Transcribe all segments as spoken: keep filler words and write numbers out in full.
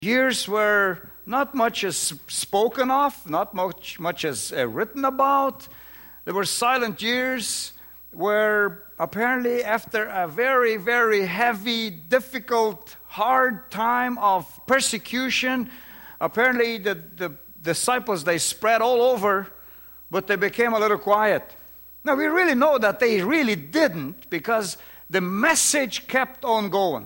Years where not much is spoken of, not much, much is uh, written about. There were silent years where apparently after a very, very heavy, difficult, hard time of persecution, apparently the, the disciples, they spread all over, but they became a little quiet. Now we really know that they really didn't, because the message kept on going.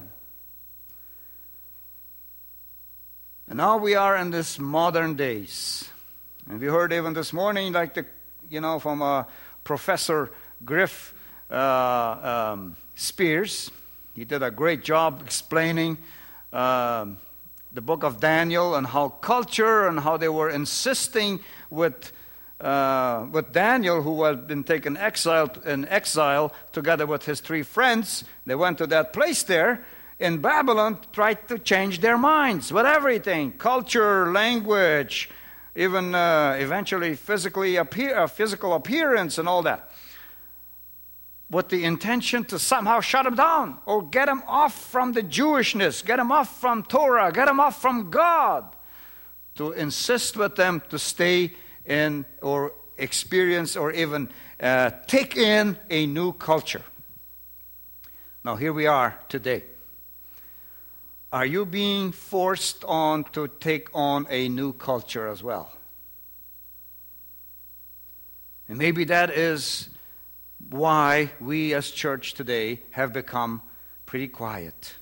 And now we are in this modern days. And we heard even this morning, like the, you know, from uh, Professor Griff uh, um, Spears. He did a great job explaining uh, the book of Daniel and how culture and how they were insisting with uh, with Daniel, who had been taken exile in exile together with his three friends. They went to that place there in Babylon, tried to change their minds with everything, culture, language, even uh, eventually physically appear, uh, physical appearance and all that, with the intention to somehow shut them down or get them off from the Jewishness, get them off from Torah, get them off from God, to insist with them to stay in or experience or even uh, take in a new culture. Now here we are today. Are you being forced on to take on a new culture as well? And maybe that is why we as church today have become pretty quiet.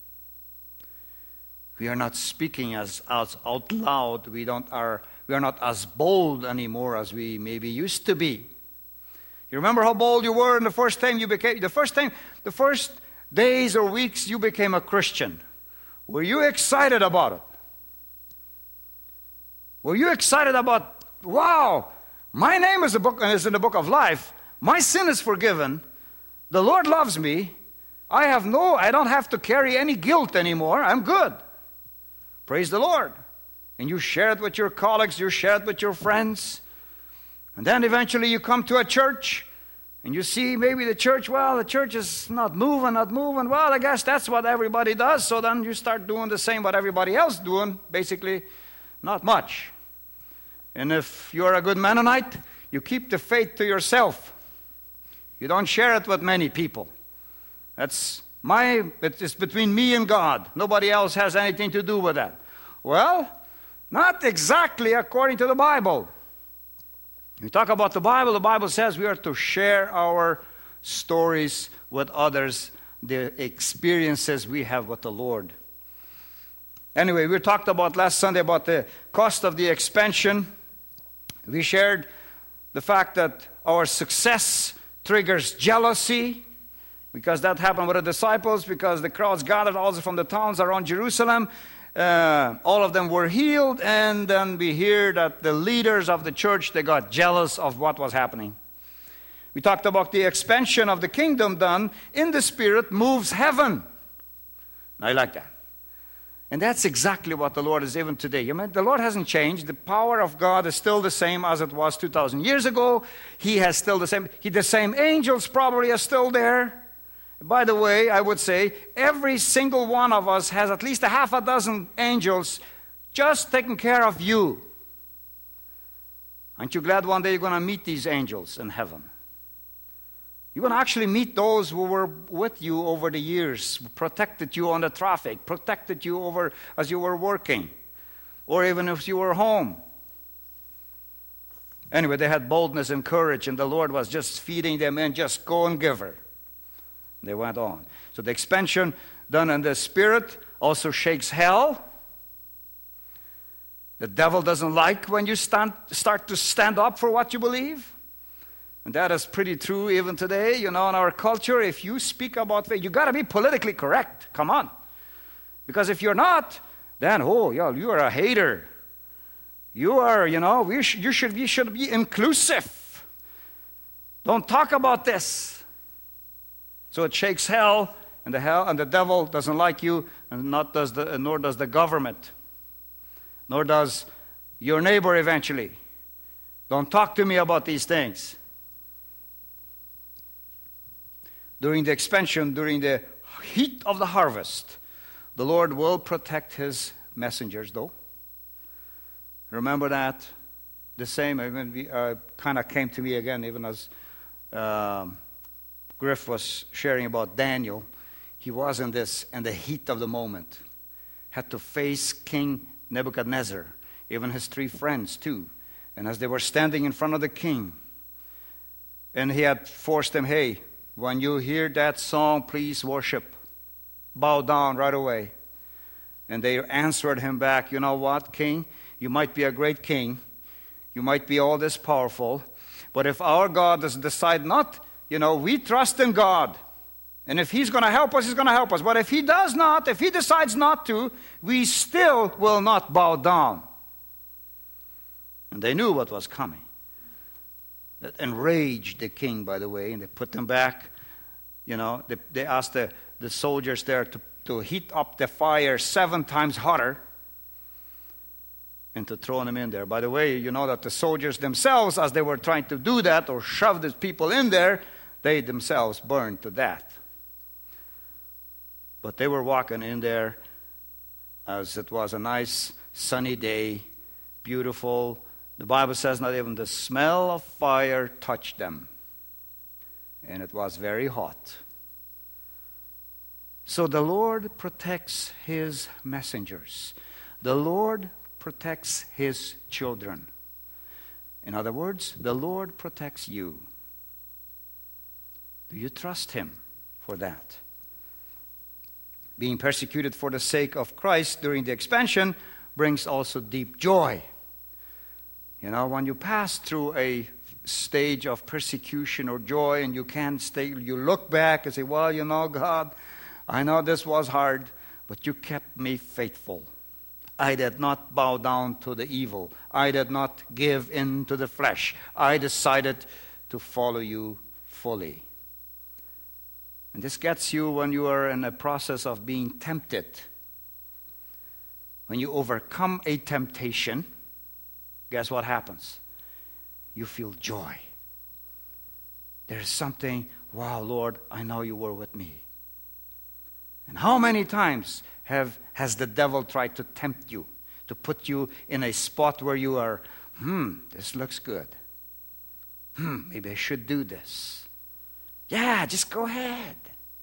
We are not speaking as, as out loud. We don't are we are not as bold anymore as we maybe used to be. You remember how bold you were in the first time you became the first time the first days or weeks you became a Christian? Were you excited about it? Were you excited about, wow, my name is, a book, is in the book of life. My sin is forgiven. The Lord loves me. I have no, I don't have to carry any guilt anymore. I'm good. Praise the Lord. And you share it with your colleagues. You share it with your friends. And then eventually you come to a church. And you see maybe the church, well, the church is not moving, not moving. Well, I guess that's what everybody does. So then you start doing the same what everybody else doing. Basically, not much. And if you're a good Mennonite, you keep the faith to yourself. You don't share it with many people. That's my, it's between me and God. Nobody else has anything to do with that. Well, not exactly according to the Bible. We talk about the Bible. The Bible says we are to share our stories with others, the experiences we have with the Lord. Anyway, we talked about last Sunday about the cost of the expansion. We shared the fact that our success triggers jealousy, because that happened with the disciples, because the crowds gathered also from the towns around Jerusalem. Uh, all of them were healed, and then we hear that the leaders of the church, they got jealous of what was happening. We talked about the expansion of the kingdom done in the Spirit moves heaven. I like that. And that's exactly what the Lord is even today. You mean, the Lord hasn't changed. The power of God is still the same as it was two thousand years ago. He has still the same. He, the same angels probably are still there. By the way, I would say every single one of us has at least a half a dozen angels just taking care of you. Aren't you glad one day you're going to meet these angels in heaven? You're going to actually meet those who were with you over the years, protected you on the traffic, protected you over as you were working, or even if you were home. Anyway, they had boldness and courage, and the Lord was just feeding them in, just go and give her. They went on. So the expansion done in the Spirit also shakes hell. The devil doesn't like when you stand, start to stand up for what you believe. And that is pretty true even today. You know, in our culture, if you speak about faith, you got to be politically correct. Come on. Because if you're not, then, oh, yeah, you are a hater. You are, you know, we sh- you should, you should be inclusive. Don't talk about this. So it shakes hell, and the hell and the devil doesn't like you, and not does the nor does the government, nor does your neighbor eventually. Don't talk to me about these things. During the expansion, during the heat of the harvest, the Lord will protect His messengers, though. Remember that? The same uh, kind of came to me again, even as um, Griff was sharing about Daniel. He was in this, in the heat of the moment. Had to face King Nebuchadnezzar, even his three friends too. And as they were standing in front of the king, and he had forced them, hey, when you hear that song, please worship. Bow down right away. And they answered him back, you know what, king? You might be a great king. You might be all this powerful. But if our God does decide not, you know, we trust in God. And if he's going to help us, he's going to help us. But if he does not, if he decides not to, we still will not bow down. And they knew what was coming. That enraged the king, by the way, and they put them back. You know, they, they asked the, the soldiers there to, to heat up the fire seven times hotter and to throw them in there. By the way, you know that the soldiers themselves, as they were trying to do that or shove these people in there, they themselves burned to death. But they were walking in there as it was a nice sunny day, beautiful. The Bible says not even the smell of fire touched them. And it was very hot. So the Lord protects his messengers. The Lord protects his children. In other words, the Lord protects you. Do you trust him for that? Being persecuted for the sake of Christ during the expansion brings also deep joy. You know, when you pass through a stage of persecution or joy and you can't stay, you look back and say, well, you know, God, I know this was hard, but you kept me faithful. I did not bow down to the evil. I did not give in to the flesh. I decided to follow you fully. And this gets you when you are in a process of being tempted. When you overcome a temptation, guess what happens? You feel joy. There's something, wow, Lord, I know you were with me. And how many times have has the devil tried to tempt you, to put you in a spot where you are, hmm, this looks good. Hmm, maybe I should do this. Yeah, just go ahead.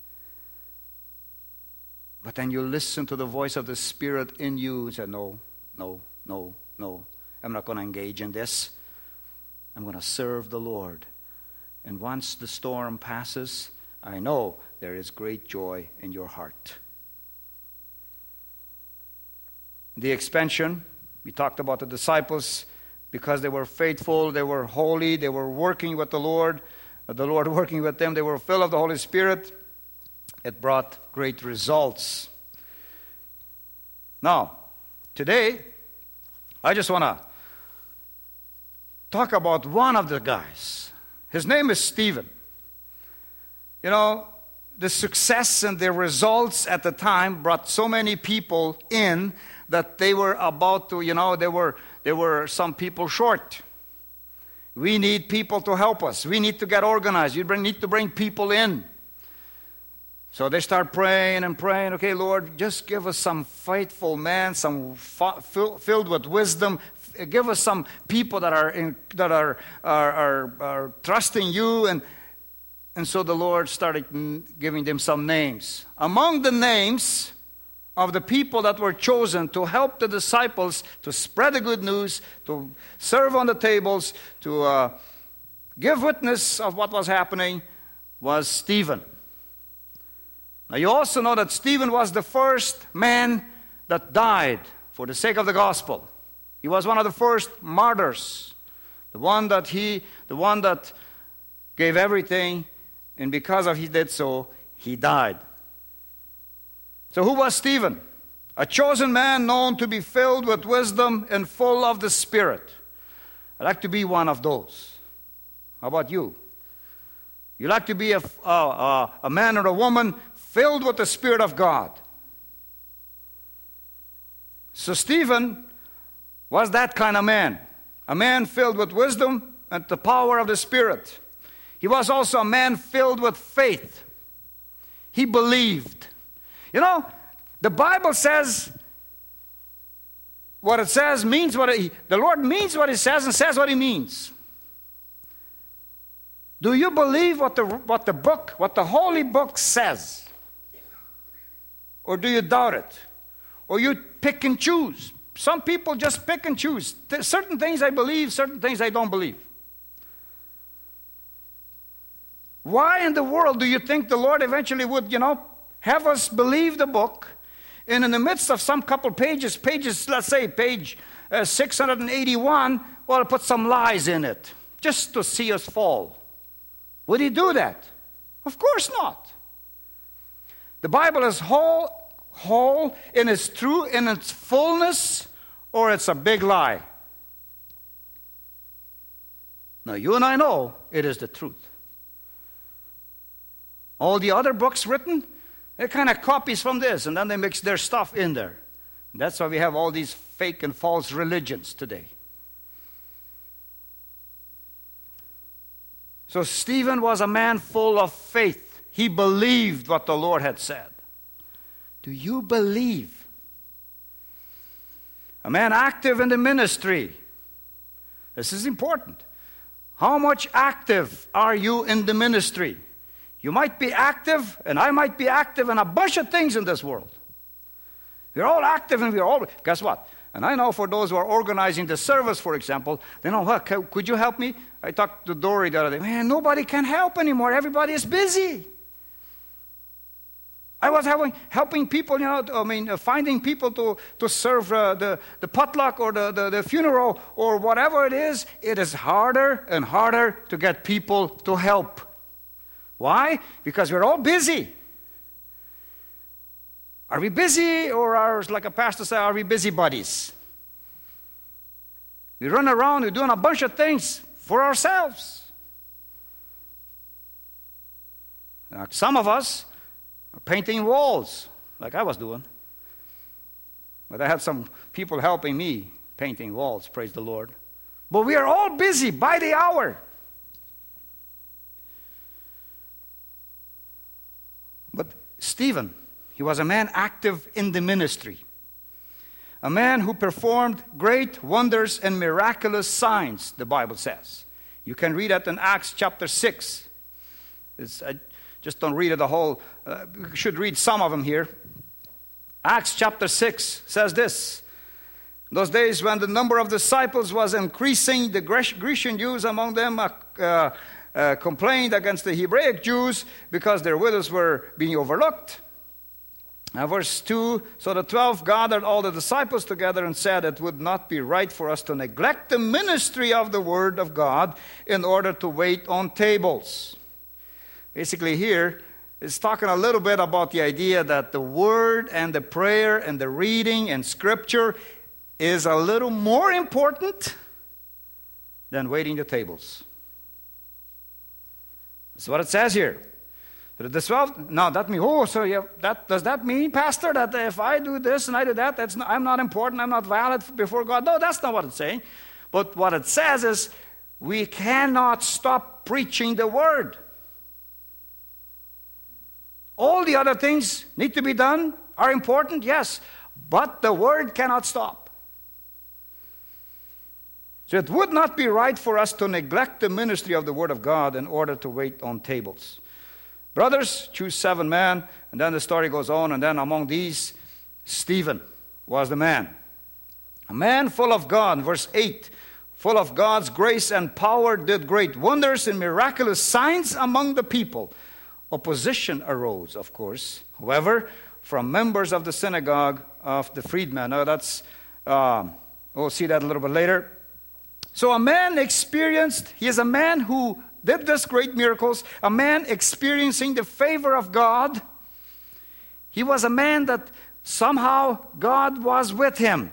But then you listen to the voice of the Spirit in you and say, no, no, no, no. I'm not going to engage in this. I'm going to serve the Lord. And once the storm passes, I know there is great joy in your heart. The expansion, we talked about the disciples, because they were faithful, they were holy, they were working with the Lord, the Lord working with them, they were filled of the Holy Spirit. It brought great results. Now, today, I just want to talk about one of the guys. His name is Stephen. You know, the success and the results at the time brought so many people in that they were about to, you know, there were, there were some people short. We need people to help us. We need to get organized. We need to bring people in. So they start praying and praying. Okay, Lord, just give us some faithful men, some fa- filled with wisdom. Give us some people that are in, that are, are are are trusting you. And and so the Lord started giving them some names. Among the names of the people that were chosen to help the disciples to spread the good news, to serve on the tables, to uh, give witness of what was happening, was Stephen. Now you also know that Stephen was the first man that died for the sake of the gospel. He was one of the first martyrs. The one that he, the one that gave everything, and because of he did so, he died. So who was Stephen? A chosen man known to be filled with wisdom and full of the Spirit. I'd like to be one of those. How about you? You like to be a, a, a man or a woman filled with the Spirit of God. So Stephen was that kind of man. A man filled with wisdom and the power of the Spirit. He was also a man filled with faith. He believed. You know, the Bible says what it says means what it, the Lord means what He says and says what He means. Do you believe what the, what the book, what the Holy Book says? Or do you doubt it? Or you pick and choose? Some people just pick and choose. Certain things I believe, certain things I don't believe. Why in the world do you think the Lord eventually would, you know, have us believe the book, and in the midst of some couple pages, pages, let's say page uh, six hundred eighty-one, well, put some lies in it, just to see us fall? Would He do that? Of course not. The Bible is whole, whole in its true, in its fullness, or it's a big lie. Now, you and I know it is the truth. All the other books written, they're kind of copies from this, and then they mix their stuff in there. And that's why we have all these fake and false religions today. So Stephen was a man full of faith. He believed what the Lord had said. Do you believe? A man active in the ministry. This is important. How much active are you in the ministry? You might be active, and I might be active in a bunch of things in this world. We're all active, and we're all, guess what? And I know for those who are organizing the service, for example, they know, what, could you help me? I talked to Dory the other day. Man, nobody can help anymore. Everybody is busy. I was having, helping people, you know, I mean, uh, finding people to, to serve uh, the, the potluck or the, the, the funeral or whatever it is. It is harder and harder to get people to help. Why? Because we're all busy. Are we busy, or are, like a pastor said, are we busybodies? We run around, we're doing a bunch of things for ourselves. Now, some of us are painting walls, like I was doing. But I had some people helping me painting walls, praise the Lord. But we are all busy by the hour. But Stephen, he was a man active in the ministry. A man who performed great wonders and miraculous signs, the Bible says. You can read that in Acts chapter six. It's, I just don't read it the whole. Uh, we should read some of them here. Acts chapter six says this. In those days when the number of disciples was increasing, the Grecian Jews among them uh, uh, uh, complained against the Hebraic Jews because their widows were being overlooked. Now, verse two, so the twelve gathered all the disciples together and said, it would not be right for us to neglect the ministry of the word of God in order to wait on tables. Basically here, it's talking a little bit about the idea that the word and the prayer and the reading and scripture is a little more important than waiting the tables. That's what it says here. The twelve, now that means, oh, so yeah, that, does that mean, Pastor, that if I do this and I do that, that's not, I'm not important, I'm not valid before God? No, that's not what it's saying. But what it says is, we cannot stop preaching the word. All the other things need to be done, are important, yes, but the word cannot stop. So it would not be right for us to neglect the ministry of the word of God in order to wait on tables. Brothers, choose seven men, and then the story goes on, and then among these, Stephen was the man. A man full of God, verse eight, full of God's grace and power, did great wonders and miraculous signs among the people. Opposition arose, of course, however, from members of the synagogue of the freedmen. Now that's, um, we'll see that a little bit later. So a man experienced, he is a man who did this great miracles, a man experiencing the favor of God. He was a man that somehow God was with him.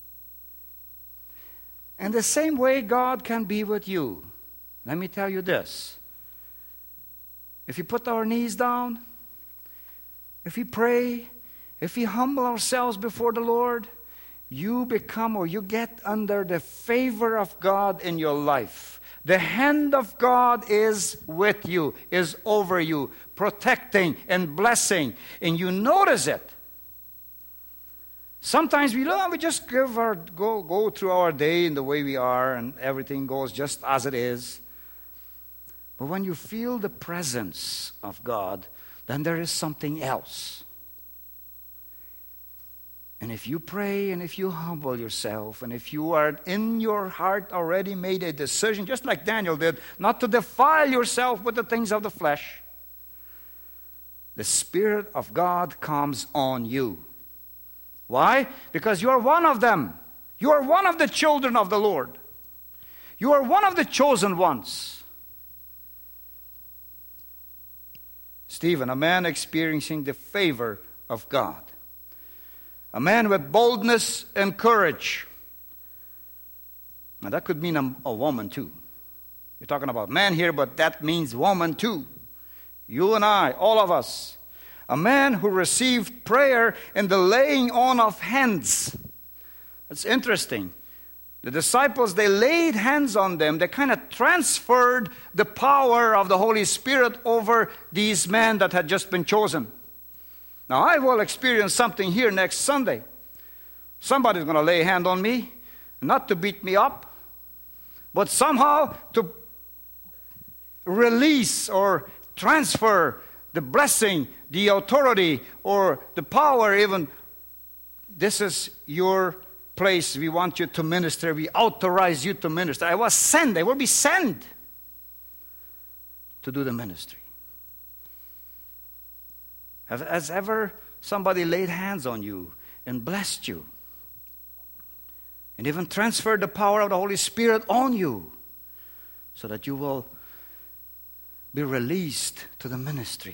And the same way God can be with you. Let me tell you this. If we put our knees down, if we pray, if we humble ourselves before the Lord, you become or you get under the favor of God in your life. The hand of God is with you, is over you, protecting and blessing, and you notice it. Sometimes we, oh, we just give our, go, go through our day in the way we are, and everything goes just as it is. But when you feel the presence of God, then there is something else. And if you pray, and if you humble yourself, and if you are in your heart already made a decision, just like Daniel did, not to defile yourself with the things of the flesh, the Spirit of God comes on you. Why? Because you are one of them. You are one of the children of the Lord. You are one of the chosen ones. Stephen, a man experiencing the favor of God. A man with boldness and courage. Now that could mean a, a woman too. You're talking about man here, but that means woman too. You and I, all of us. A man who received prayer in the laying on of hands. That's interesting. The disciples, they laid hands on them. They kind of transferred the power of the Holy Spirit over these men that had just been chosen. Now, I will experience something here next Sunday. Somebody's going to lay a hand on me, not to beat me up, but somehow to release or transfer the blessing, the authority, or the power even. This is your place. We want you to minister. We authorize you to minister. I was sent. I will be sent to do the ministry. Has ever somebody laid hands on you and blessed you? And even transferred the power of the Holy Spirit on you so that you will be released to the ministry.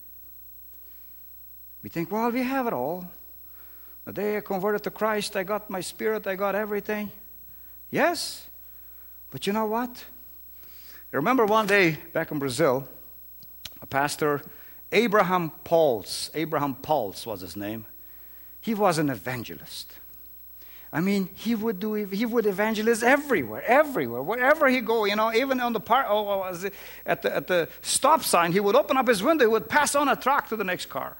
We think, well, we have it all. The day I converted to Christ, I got my spirit, I got everything. Yes, but you know what? I remember one day back in Brazil, a pastor, Abraham Pauls, Abraham Pauls was his name. He was an evangelist. I mean, he would do, he would evangelize everywhere, everywhere, wherever he go, you know, even on the part, oh, oh, at the, at the stop sign, he would open up his window, he would pass on a truck to the next car.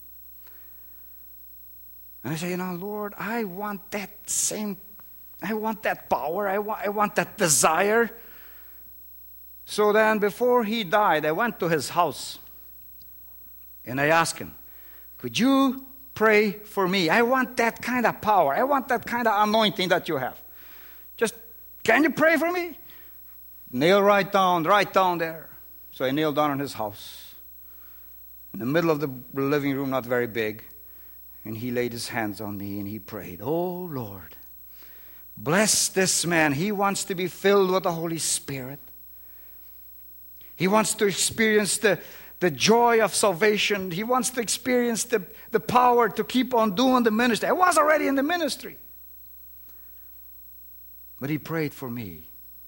And I say, you know, Lord, I want that same, I want that power, I want, I want that desire. So then before he died, I went to his house and I asked him, could you pray for me? I want that kind of power. I want that kind of anointing that you have. Just, can you pray for me? Kneel right down, right down there. So I kneeled down in his house, in the middle of the living room, not very big. And he laid his hands on me and he prayed, oh Lord, bless this man. He wants to be filled with the Holy Spirit. He wants to experience the The joy of salvation. He wants to experience the, the power to keep on doing the ministry. I was already in the ministry. But he prayed for me.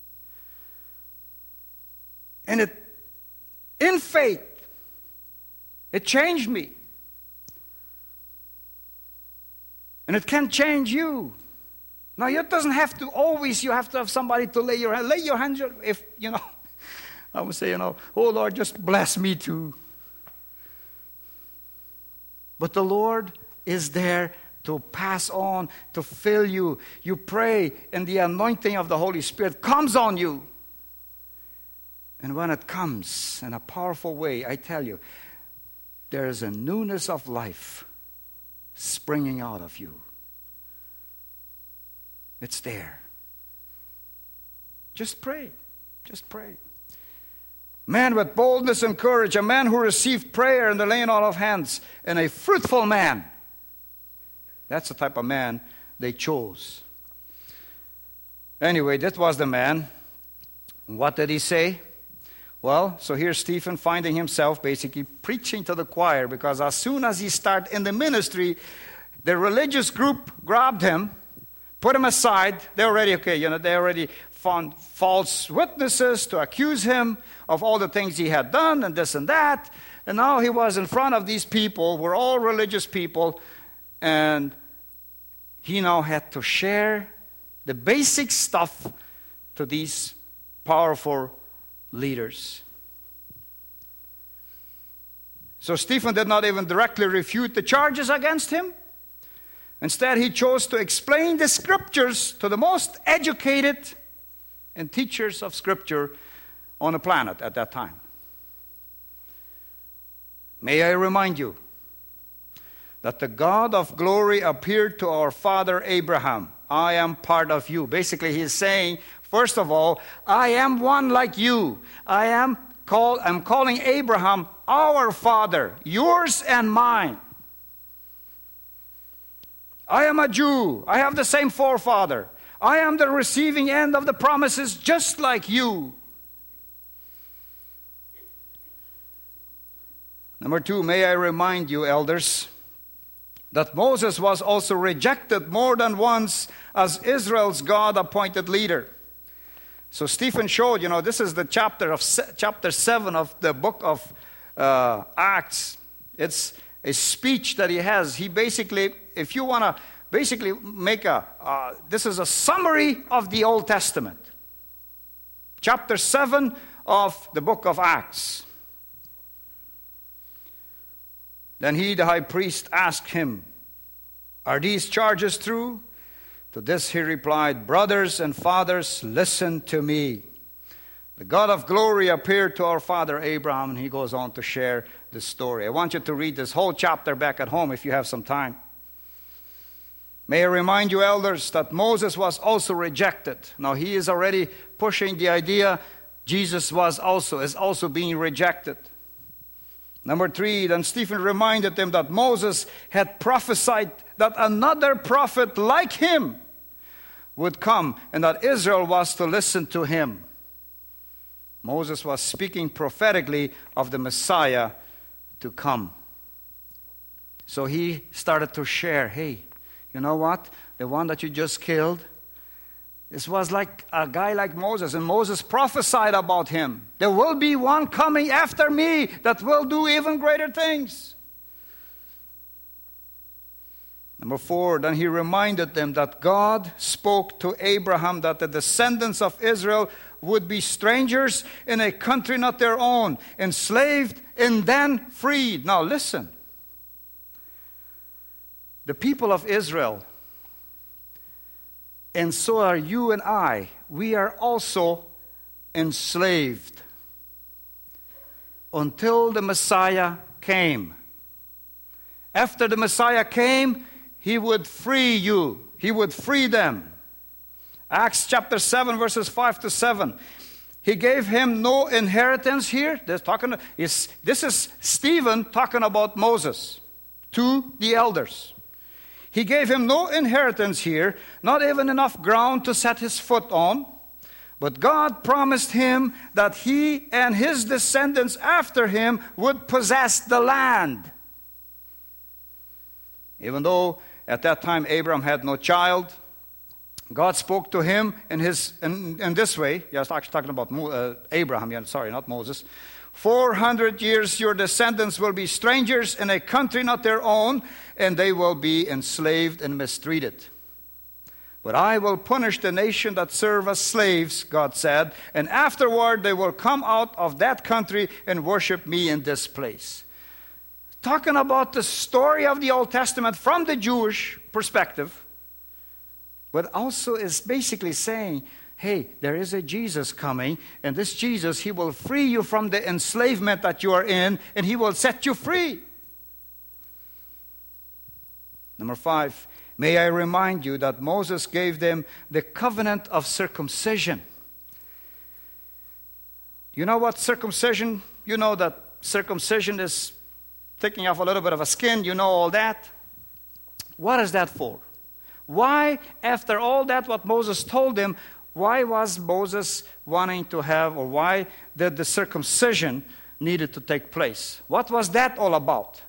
And it, in faith, it changed me. And it can change you. Now, it doesn't have to always, you have to have somebody to lay your hand. Lay your hand, if, you know, I would say, you know, oh Lord, just bless me too. But the Lord is there to pass on, to fill you. You pray, and the anointing of the Holy Spirit comes on you. And when it comes in a powerful way, I tell you, there is a newness of life springing out of you. It's there. Just pray. Just pray. Man with boldness and courage, a man who received prayer and the laying on of hands, and a fruitful man. That's the type of man they chose. Anyway, that was the man. What did he say? Well, so here's Stephen finding himself basically preaching to the choir, because as soon as he started in the ministry, the religious group grabbed him, put him aside. They already, okay, you know, they already found false witnesses to accuse him of all the things he had done and this and that. And now he was in front of these people, who were all religious people, and he now had to share the basic stuff to these powerful leaders. So Stephen did not even directly refute the charges against him. Instead, he chose to explain the scriptures to the most educated and teachers of scripture on the planet at that time. May I remind you that the God of glory appeared to our father Abraham. I am part of you. Basically, he is saying, first of all, I am one like you. I am call, I'm calling Abraham our father, yours and mine. I am a Jew. I have the same forefather. I am the receiving end of the promises just like you. Number two, may I remind you, elders, that Moses was also rejected more than once as Israel's God-appointed leader. So Stephen showed, you know, this is the chapter of se- chapter seven of the book of uh, Acts. It's a speech that he has. He basically, if you want to basically make a, uh, this is a summary of the Old Testament. Chapter seven of the book of Acts. Then he, the high priest, asked him, are these charges true? To this he replied, brothers and fathers, listen to me. The God of glory appeared to our father Abraham, and he goes on to share the story. I want you to read this whole chapter back at home if you have some time. May I remind you, elders, that Moses was also rejected. Now he is already pushing the idea Jesus was also, is also being rejected. Number three, then Stephen reminded them that Moses had prophesied that another prophet like him would come and that Israel was to listen to him. Moses was speaking prophetically of the Messiah to come. So he started to share, hey, you know what? The one that you just killed, this was like a guy like Moses, and Moses prophesied about him. There will be one coming after me that will do even greater things. Number four, then he reminded them that God spoke to Abraham that the descendants of Israel would be strangers in a country not their own, enslaved and then freed. Now listen. The people of Israel, and so are you and I, we are also enslaved until the Messiah came. After the Messiah came, he would free you. He would free them. Acts chapter seven, verses five to seven. He gave him no inheritance here. They're talking, is, this is Stephen talking about Moses to the elders. He gave him no inheritance here, not even enough ground to set his foot on. But God promised him that he and his descendants after him would possess the land. Even though at that time Abraham had no child, God spoke to him in his in, in this way. Yeah, I was actually talking about uh, Abraham. Yeah, sorry, not Moses. Four hundred years your descendants will be strangers in a country not their own, and they will be enslaved and mistreated. But I will punish the nation that serve as slaves, God said, and afterward they will come out of that country and worship me in this place. Talking about the story of the Old Testament from the Jewish perspective, but also is basically saying, hey, there is a Jesus coming, and this Jesus, he will free you from the enslavement that you are in, and he will set you free. Number five, may I remind you that Moses gave them the covenant of circumcision. You know what circumcision? You know that circumcision is taking off a little bit of a skin. You know all that. What is that for? Why, after all that, what Moses told them, why was Moses wanting to have, or why did the circumcision needed to take place? What was that all about?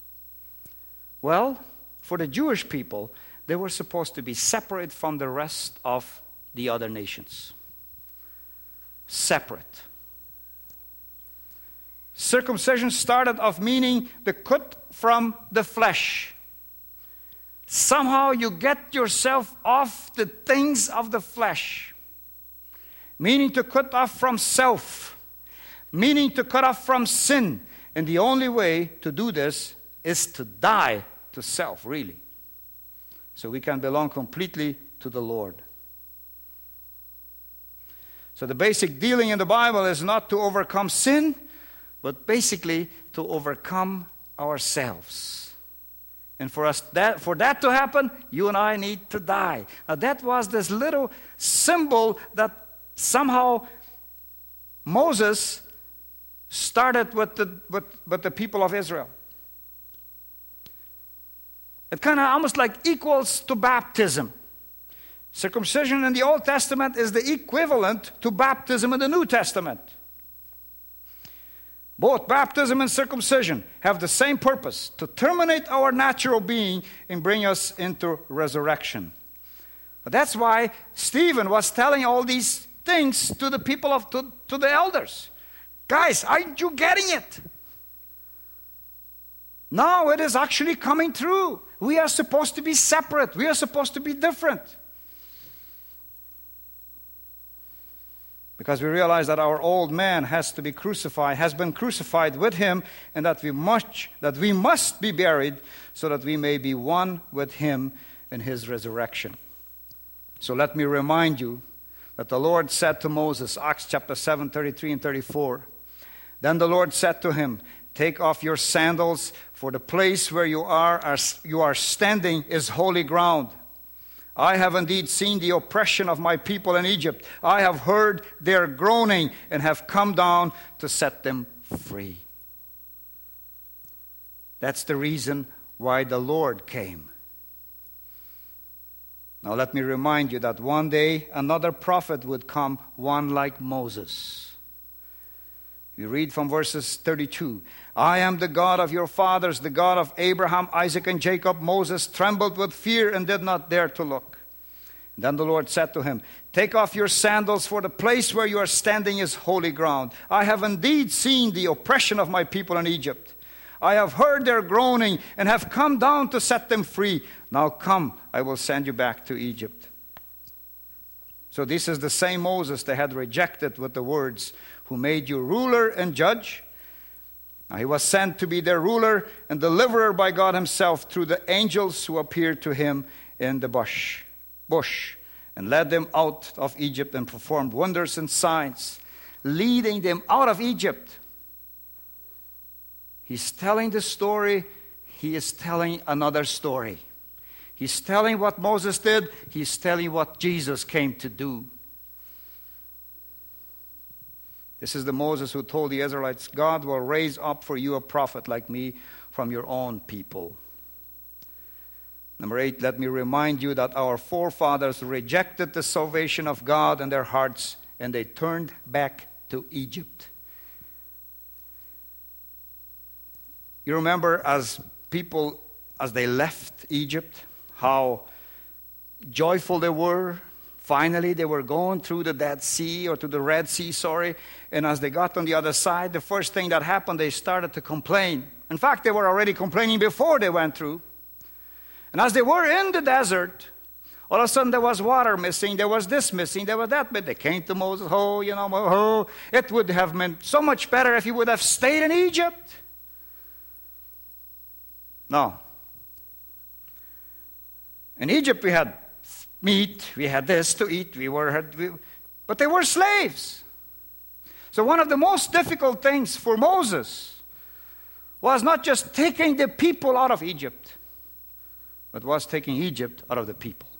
Well, for the Jewish people, they were supposed to be separate from the rest of the other nations. Separate. Circumcision started off meaning the cut from the flesh. Somehow you get yourself off the things of the flesh. Meaning to cut off from self. Meaning to cut off from sin. And the only way to do this is to die to self, really. so we can belong completely to the Lord. So the basic dealing in the Bible is not to overcome sin, but basically to overcome ourselves. And for us that for that to happen, you and I need to die. Now that was this little symbol that somehow Moses started with the with, with the people of Israel. It kind of almost like equals to baptism. Circumcision in the Old Testament is the equivalent to baptism in the New Testament. Both baptism and circumcision have the same purpose, to terminate our natural being and bring us into resurrection. But that's why Stephen was telling all these things to the people of to, to the elders. Guys, aren't you getting it? Now it is actually coming through. We are supposed to be separate. We are supposed to be different. Because we realize that our old man has to be crucified, has been crucified with him, and that we must, that we must be buried so that we may be one with him in his resurrection. So let me remind you that the Lord said to Moses, Acts chapter seven, thirty-three and thirty-four, then the Lord said to him, take off your sandals, for the place where you are, as you are standing is holy ground. I have indeed seen the oppression of my people in Egypt. I have heard their groaning and have come down to set them free. That's the reason why the Lord came. Now let me remind you that one day another prophet would come, one like Moses. We read from verses thirty-two. I am the God of your fathers, the God of Abraham, Isaac, and Jacob. Moses trembled with fear and did not dare to look. And then the Lord said to him, take off your sandals, for the place where you are standing is holy ground. I have indeed seen the oppression of my people in Egypt. I have heard their groaning and have come down to set them free. Now come, I will send you back to Egypt. So this is the same Moses they had rejected with the words, who made you ruler and judge. Now he was sent to be their ruler and deliverer by God himself through the angels who appeared to him in the bush, bush and led them out of Egypt and performed wonders and signs, leading them out of Egypt. He's telling the story. He is telling another story. He's telling what Moses did. He's telling what Jesus came to do. This is the Moses who told the Israelites, God will raise up for you a prophet like me from your own people. Number eight, let me remind you that our forefathers rejected the salvation of God in their hearts, and they turned back to Egypt. You remember as people, as they left Egypt, how joyful they were. Finally, they were going through the Dead Sea, or to the Red Sea, sorry. And as they got on the other side, the first thing that happened, they started to complain. In fact, they were already complaining before they went through. And as they were in the desert, all of a sudden there was water missing, there was this missing, there was that. But they came to Moses, oh, you know, oh, it would have been so much better if you would have stayed in Egypt. No. In Egypt we had meat, we had this to eat, we were, we, but they were slaves. So one of the most difficult things for Moses was not just taking the people out of Egypt, but was taking Egypt out of the people.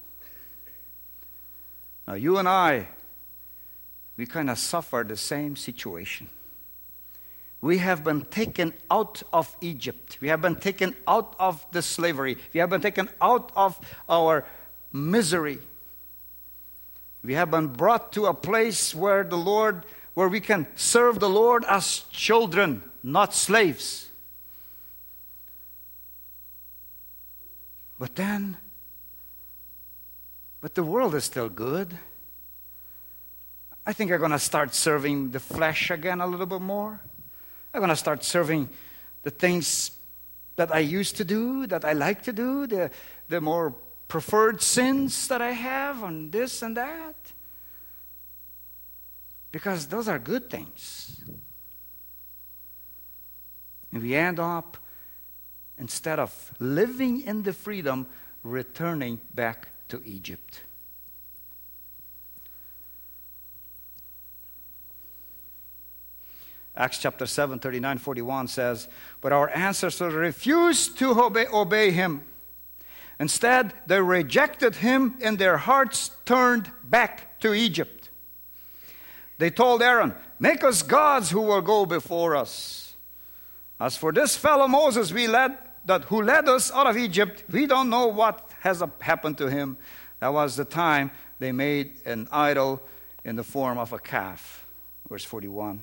Now you and I, we kind of suffer the same situation. We have been taken out of Egypt. We have been taken out of the slavery. We have been taken out of our misery. We have been brought to a place where the Lord, where we can serve the Lord as children, not slaves. But then, but the world is still good. I think I'm going to start serving the flesh again a little bit more. I'm going to start serving the things that I used to do, that I like to do, the, the more preferred sins that I have, and this and that. Because those are good things. And we end up, instead of living in the freedom, returning back to Egypt. Acts chapter seven, thirty-nine, forty-one says, but our ancestors refused to obey, obey him. Instead, they rejected him and their hearts turned back to Egypt. They told Aaron, make us gods who will go before us. As for this fellow Moses we led, that who led us out of Egypt, we don't know what has happened to him. That was the time they made an idol in the form of a calf. Verse forty-one.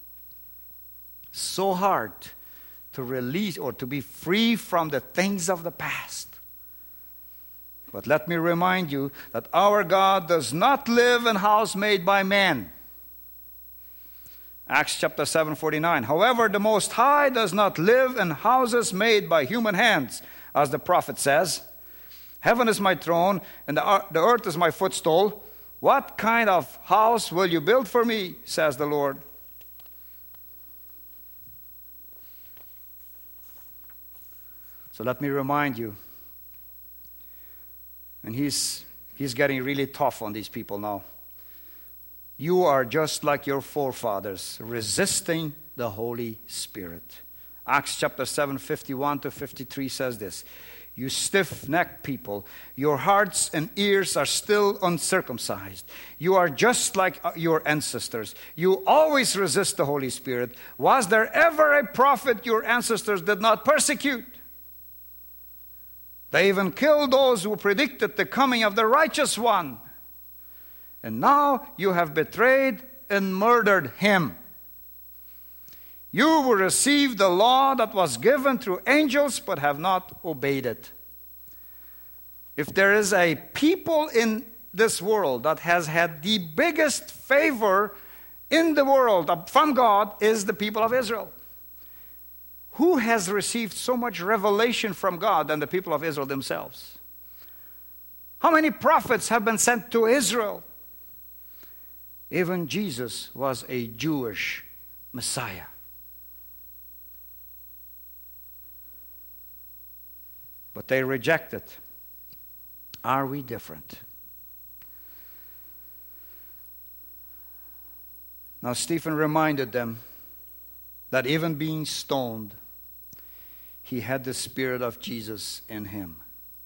So hard to release or to be free from the things of the past. But let me remind you that our God does not live in a house made by man. Acts chapter seven, forty-nine. However, the Most High does not live in houses made by human hands, as the prophet says. Heaven is my throne, and the earth is my footstool. What kind of house will you build for me, says the Lord. So let me remind you, and he's, he's getting really tough on these people now. You are just like your forefathers, resisting the Holy Spirit. Acts chapter seven, fifty-one to fifty-three says this. You stiff-necked people, your hearts and ears are still uncircumcised. You are just like your ancestors. You always resist the Holy Spirit. Was there ever a prophet your ancestors did not persecute? They even killed those who predicted the coming of the righteous one. And now you have betrayed and murdered him. You will receive the law that was given through angels, but have not obeyed it. If there is a people in this world that has had the biggest favor in the world from God, is the people of Israel. Who has received so much revelation from God than the people of Israel themselves? How many prophets have been sent to Israel? Even Jesus was a Jewish Messiah. But they rejected. Are we different? Now Stephen reminded them that even being stoned, he had the Spirit of Jesus in him.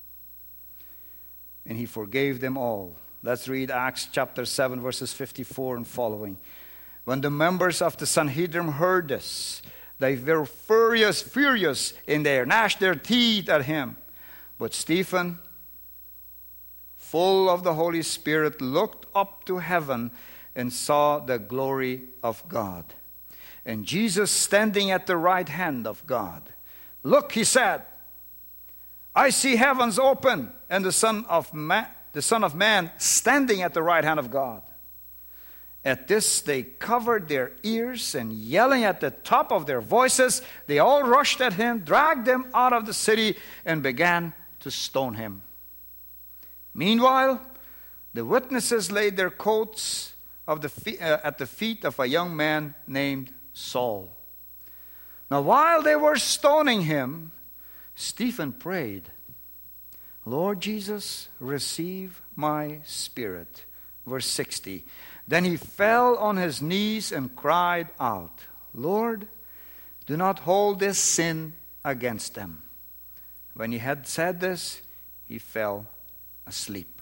And he forgave them all. Let's read Acts chapter seven, verses fifty-four and following. When the members of the Sanhedrin heard this, they were furious, furious, and they gnashed their teeth at him. But Stephen, full of the Holy Spirit, looked up to heaven and saw the glory of God, and Jesus standing at the right hand of God. Look, he said, I see heavens open, and the Son of Man, the Son of Man standing at the right hand of God. At this they covered their ears, and yelling at the top of their voices, they all rushed at him, dragged him out of the city, and began to stone him. Meanwhile, the witnesses laid their coats of the fe- uh, at the feet of a young man named Saul. Now while they were stoning him, Stephen prayed, Lord Jesus, receive my spirit. Verse sixty. Then he fell on his knees and cried out, Lord, do not hold this sin against them. When he had said this, he fell asleep.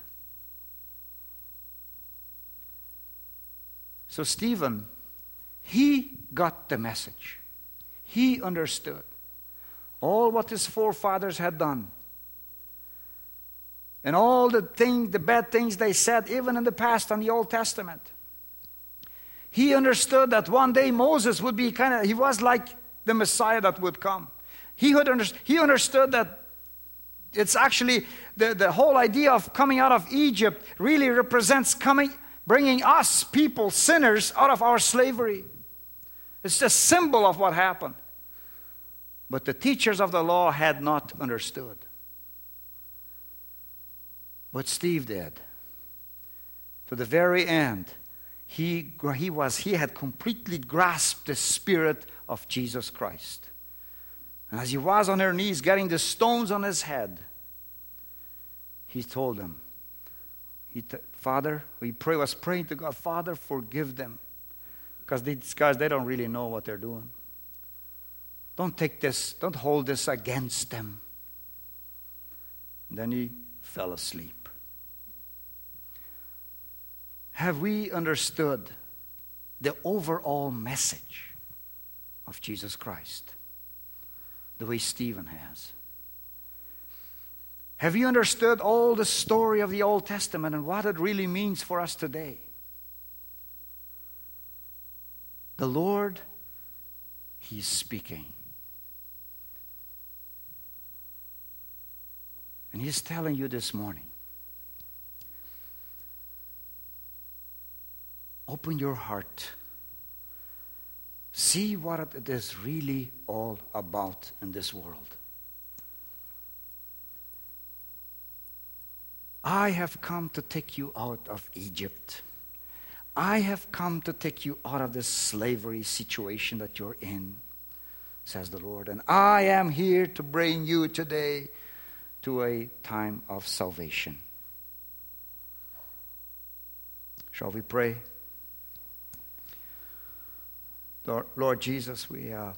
So Stephen, he got the message. He understood all what his forefathers had done. And all the things, the bad things they said, even in the past in the Old Testament. He understood that one day Moses would be kind of, he was like the Messiah that would come. He, would under, he understood that it's actually, the, the whole idea of coming out of Egypt really represents coming, bringing us, people, sinners, out of our slavery. It's a symbol of what happened. But the teachers of the law had not understood. But Steve did. To the very end, he, he, was, he had completely grasped the Spirit of Jesus Christ. And as he was on his knees getting the stones on his head, he told them, he t- Father, he pray, was praying to God, Father, forgive them. Because these guys, they don't really know what they're doing. Don't take this, don't hold this against them. And then he fell asleep. Have we understood the overall message of Jesus Christ the way Stephen has? Have you understood all the story of the Old Testament and what it really means for us today? The Lord, He's speaking. And He's telling you this morning, open your heart. See what it is really all about in this world. I have come to take you out of Egypt. I have come to take you out of this slavery situation that you're in, says the Lord. And I am here to bring you today to a time of salvation. Shall we pray? Lord, Lord Jesus, we uh,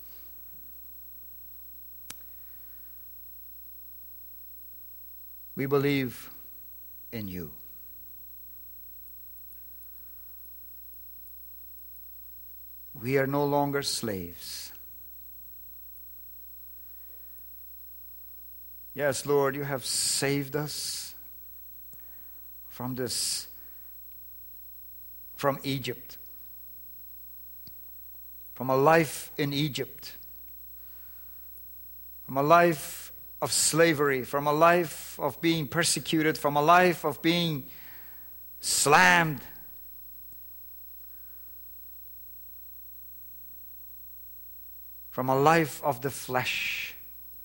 we believe in you. We are no longer slaves. Yes, Lord, you have saved us from this, from Egypt, from a life in Egypt, from a life of slavery, from a life of being persecuted, from a life of being slammed, from a life of the flesh.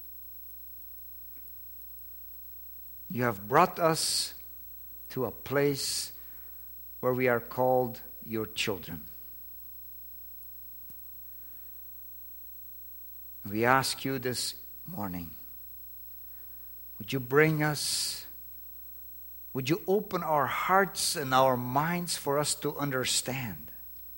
You have brought us to a place where we are called your children. We ask you this morning, would you bring us, would you open our hearts and our minds for us to understand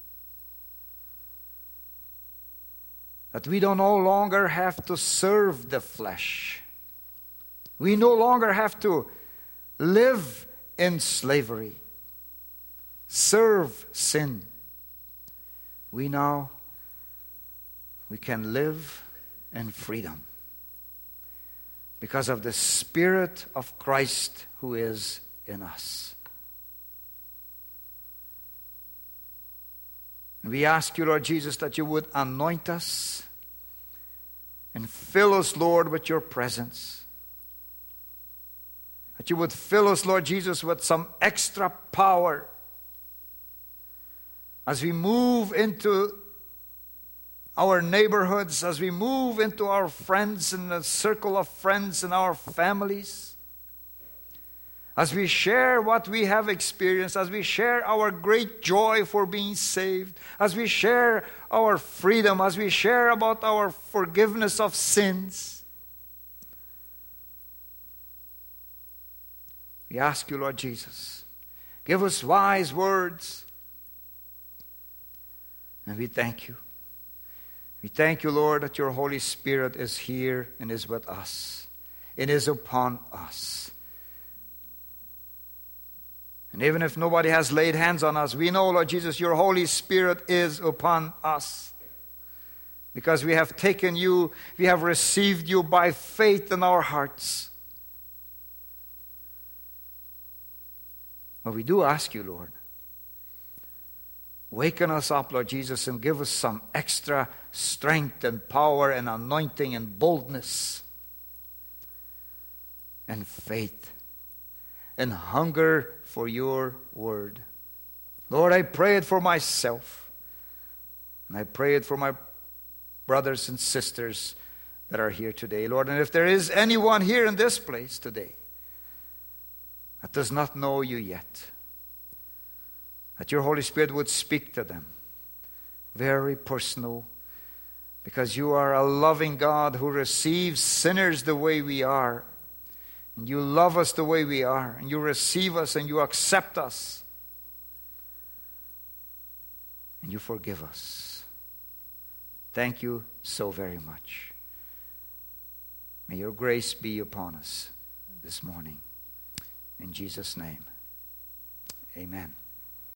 that we don't no longer have to serve the flesh. We no longer have to live in slavery, serve sin. We now, we can live in freedom because of the Spirit of Christ who is in us. And we ask you, Lord Jesus, that you would anoint us and fill us, Lord, with your presence. That you would fill us, Lord Jesus, with some extra power as we move into our neighborhoods, as we move into our friends and the circle of friends and our families, as we share what we have experienced, as we share our great joy for being saved, as we share our freedom, as we share about our forgiveness of sins. We ask you, Lord Jesus, give us wise words. And we thank you. We thank you, Lord, that your Holy Spirit is here and is with us. It is upon us. And even if nobody has laid hands on us, we know, Lord Jesus, your Holy Spirit is upon us. Because we have taken you, we have received you by faith in our hearts. But we do ask you, Lord, waken us up, Lord Jesus, and give us some extra strength and power and anointing and boldness and faith and hunger for your word. Lord, I pray it for myself. And I pray it for my brothers and sisters that are here today, Lord. And if there is anyone here in this place today that does not know you yet, that your Holy Spirit would speak to them. Very personal. Because you are a loving God who receives sinners the way we are. And you love us the way we are. And you receive us and you accept us. And you forgive us. Thank you so very much. May your grace be upon us this morning. In Jesus' name, amen.